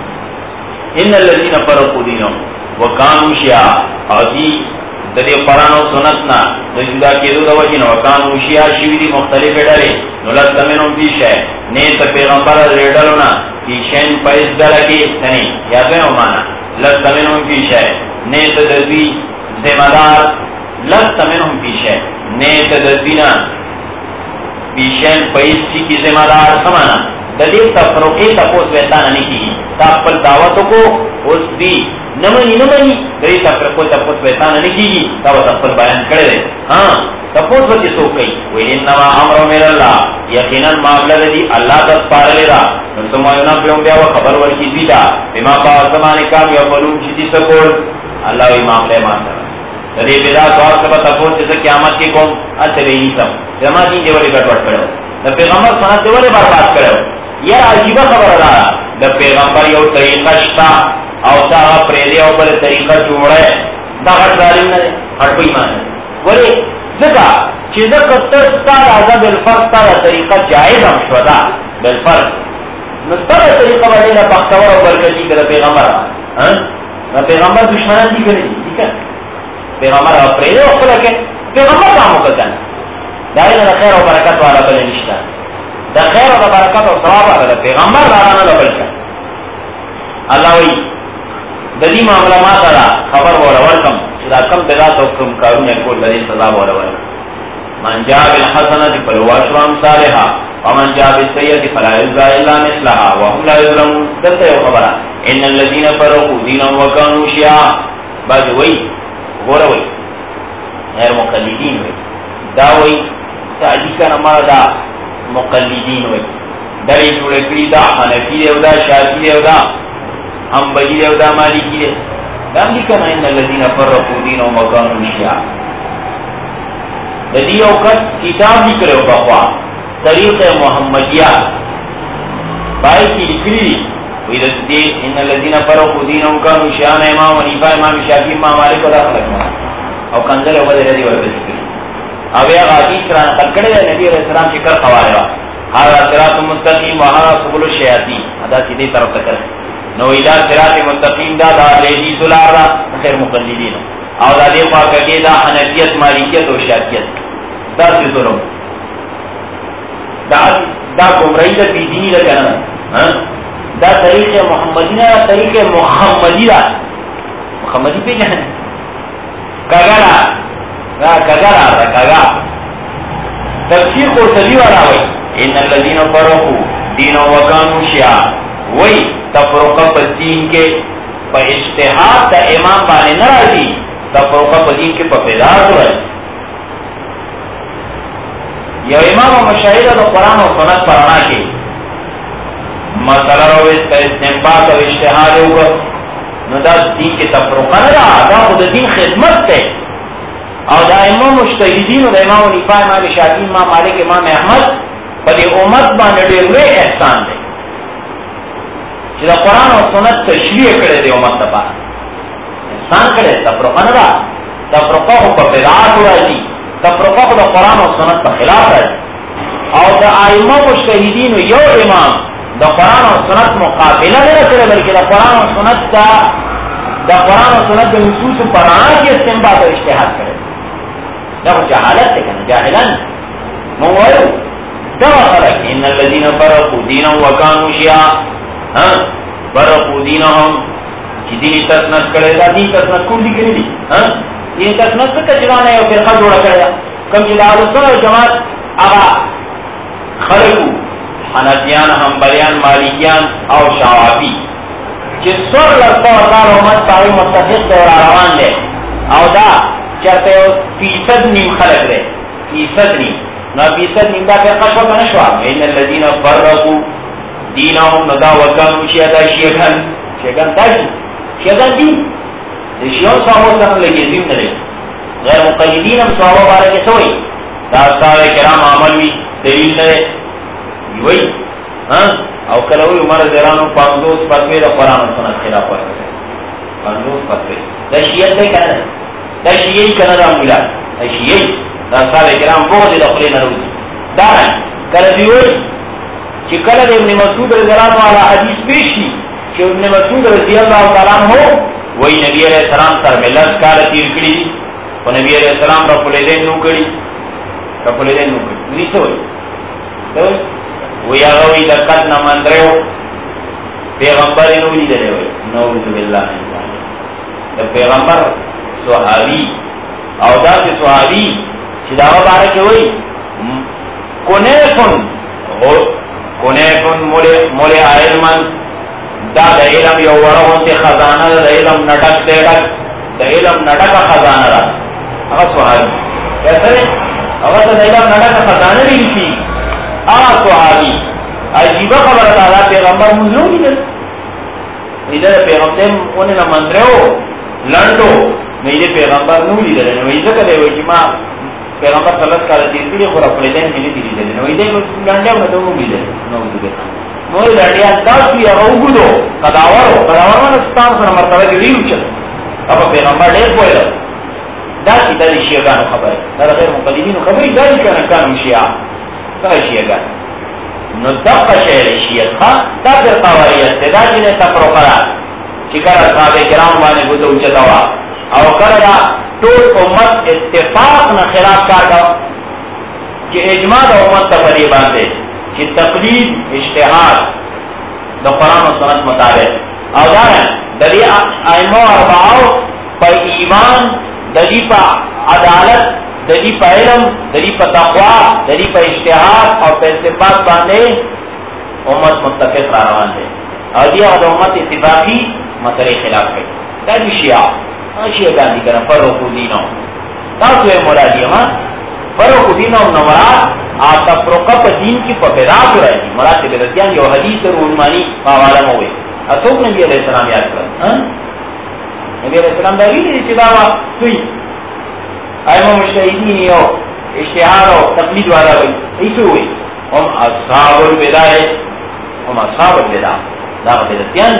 ان الذين فرقوا دينهم وكانوا شيعا او دې د دې قرآن او سنت نه د جدا کېدو د وجې نه وکانو شیعا شوي دي مختلفې ډلې نو لست منهم فی شیء نه ته پیغمبر دې ډلو نه فی شیء په هېڅ ډله کې نه یا دویمه معنا لست منهم فی شیء نه ته د دوی ذمه دار لست منهم فی شیء نه ته د دوی نه فی شیء په هېڅ شي کې ذمه دار څه معنا د دې تفرقې تپوس ویتانه نه کېږي تا خپل دعوتو کو اوس دی نمانی دری تفرقو تپوس ویتانه نه کېږي تا به خپل بیان کړی دی تپوس به چې څوک کوي وایي انما امر من الله یقینا معامله دی الله ته سپارلې ده نو ثم ينبئهم بیا به خبر ورکړي دوی ته بما په هغه باندې کار یعملون چې دي څه کول الله وایي معامله ما سره د دې بدعت سوال څخه تپوس چې قیامت کې کوم اته به یې سم زما دین دی ولې ګډوډ کړو د پیغمبر سنت دی ولې برباد کړو یا عجیبه خبره ده د پیغمبر یو طریقه شته او دا پرېدی او بل طریقه جوړه دا غټ ظالم نه هټ ایمان ولې ځکه چې دا کتر ستاره ده بل فرض ستاره طریقه جائز هم شو ده بل فرض نو ستاره طریقه باندې نه بختور او برکتی کړه پیغمبر دا پیغمبر دشمنان دي کړی ٹھیک ہے پیغمبر او پرېدی او خپل کې پیغمبر کار وکړ دا نه خیر او برکت والا بل نشته دا خیر او برکت او ثواب والا پیغمبر دا نه بل څه الله وی د دې معاملې ما سره خبر ورکم چې دا کم بدعت او کوم کارونه کول لري سزا ورکړي من جاء بالحسنه فله عشر امثالها ومن جاء بالسيئه فلا يجزى الا مثلها وهم لا يظلمون دته خبره ان الذين فرقوا دينهم وكانوا شيعا بعد وی غوروي غیر مقلدین وی دا وی تعلیق نه دا مقلدین وی دای جوړ کړی دا حنفی او دا شافعی او دا حنبلی او دا مالکی دی دا لیکنه ان الذين فرقوا دينهم وكانوا شيعا د دې یو کتاب لیکلو بخوا طریق محمدیه پای کې لیکلي وي د دې ان الذين فرقوا دينهم وكانوا شيعا امام حنیفه امام شافعی امام مالک او او کنځل او بدر دی ورته او هغه حدیث را نقل کړی دی نبی رسول الله چې کړه قواله هغه صراط مستقیم وهغه سبل الشیاطین ادا سیدی طرف ته کړ نو الى صراط مستقیم دا لهدی سلارا خیر مقلدین او دا دې پاکه کې دا حنفیت مالکیت او شافعیت دا څه ظلم دا گمراهی د دینی ده کنه دا طریق محمدی نه طریق محمدی ده محمدی په نه کاغلا دا کاغا تفسیر قرطبی والا وای ان الذين فرقوا دينهم وكانوا شيعا وای تفرقه په دین کې په اجتهاد د امام باندې ناراضي تفرقه په دین کې په بدعت راځي یو امام مشاهده د قران او سنت پر اړه کې مسله راوي استنباط او اجتهاد وکړ نو دا دین کې تفرقه نه دا د دین خدمت ده او دا امام مجتهدین او د امام حنیفه امام شافعی امام مالک امام احمد په دې امت باندې ډېر لوی احسان دی چې د قران او سنت تشریح کړي دی امت ته احسان کړي تفرقه نه ده تفرقه په بدعات راځي تفرقه د قران او سنت په خلاف راځي او د ائمه مجتهدین یو امام د قران او سنت مقابله نه کوي بلکې د قران او سنت ته دا قرآن و سنت کے نصوص پر آن کے استنباط اور اجتہاد کرے دا جہالت ہے کہنا جاہلان موائو دا خلق ان الذین فرقوا دینهم وکانوا شیعا فرقوا دینهم کہ دینی تسنت کرے دا دین تسنت کون دی کرے دی دینی تسنت سے کچرانا ہے اور فرقہ جوڑا کرے دا کم چیز آل سنہ و جماعت آغا خلقو حنفیان حنبلیان مالکیان او شعابی کہ سر لگتا وزار امت پاوی متفق دور روان لے او دا چرتے ہو فیصد نیم خلق لے فیصد نیم نا فیصد نیم دا فرقہ شو کنشوا ان الذین فرقوا دینهم ندا وکانوا شیعہ شیعگان شیعگان دا شیعگان دین شیعون صحابہ سنم لگی دین نلے غیر مقیدین ہم صحابہ بارے کے سوئی دا صحابہ کرام عمل بھی دلیل نلے وہی او کلوی عمر زیرانو 50 فتوی دا قرآن و سنت خلاف ورکتے 50 فتوی دا شیعت دے کنا دا شیعی کنا دا ملاد دا شیعی دا صحابہ کرام بغض دا خلی نروزی دا رہن کلوی ہوئی چی کلد ابن مسعود رضیانو علا حدیث پیش کی چی ابن مسعود رضی اللہ تعالیٰ ہو وہی نبی علیہ السلام سر میں لس کالا تیر کری دی و نبی علیہ السلام رب الیدین نو کری رب الیدین نو کری نیسو ہوئی وی اغوی دقت نمند رہو پیغمبر نوی دلے ہوئی نوز باللہ دا پیغمبر صحابی او دا سی صحابی چی داوا بارک ہوئی کنیفن مولی علمن دا دا علم یو ورہون تی خزانہ دا علم نٹک دیڑک دا علم نٹک خزانہ دا اگر صحابی کیسے اگر دا علم نٹک خزانہ بھی کی صحابی عجیبہ خبر تعالیٰ پیغمبر منظور نہیں دل ادھر پیغمبر انہیں نہ منترے ہو لنڈو میرے پیغمبر نو لی دل نویزہ کدے ہوئی کہ ماں پیغمبر صلی اللہ علیہ وسلم تیر کلی خورا پلیدین میں نہیں دل نویزہ لنڈے ہو ندو نو لی دل نویزہ کتا نوی لنڈیا دس بھی اگو گلو قداور من استان سنا مرتبہ کی ریو چل اب پیغمبر دیر پوئے لگ دا سی دل شیعگان خبر ہے دا غیر مقدمین خبری دل کنکان شیعہ شیعگان نو دقا شہر شیعت خواہ تا پر قواریت دا جنہیں تفرو قرار چکر اصحاب کرام بانے بودو اچتاوا او کردا طول امت اتفاق نا خلاف کاتا کہ اجماع دا امت تفری باندے کہ تقلید اشتحاد دا قرآن و سنت مطابق او دارن دا دی ائمہ اربعاو پا ایمان دا دی پا عدالت دلی پا علم دلی پا تقوی دلی پا اشتہار اور پا استفاد باندے امت متفق روان دے اور دیا دا امت اتفاقی مسئلے خلاف ہے دا دی شیعہ گاندھی کرنا فرقو دینو تاسو ہے مرادی ہما فرقو دینو نمراد آتا فرقہ پا دین کی پا بیدات رہی دی مراد سے بیدتیان یو حدیث رونمانی پاوالا موئے اصوب نبی علیہ السلام یاد کرن نبی علیہ السلام دا گئی دی چداوا سوئی ایمہ مشتہدین یو اشتہار و تقلید والا ہوئی ایسو ہوئی ہم اصحاب البدع ہے ہم اصحاب البدع دا بدعتیان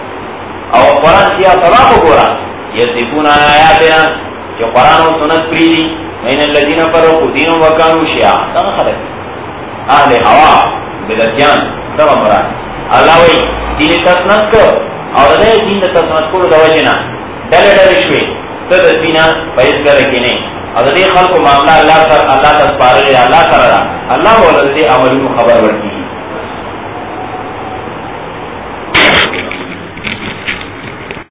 او قرآن سیاہ صلاح کو گورا یصفون آیاتنا جو قرآن و سنت پریدی من الذین فرقوا دینهم وکانوا شیعا دا خلق اہل ہوا بدعتیان دا مراد اللہ وی دین تسنت کو اور دے دین تسنت کو دا وجنا ڈلے ڈلے شوی تد دینا پیس کر رکھنے اور دے خلق معاملہ اللہ تسپارے اللہ کرا اللہ بولا دے عمل خبر ورکی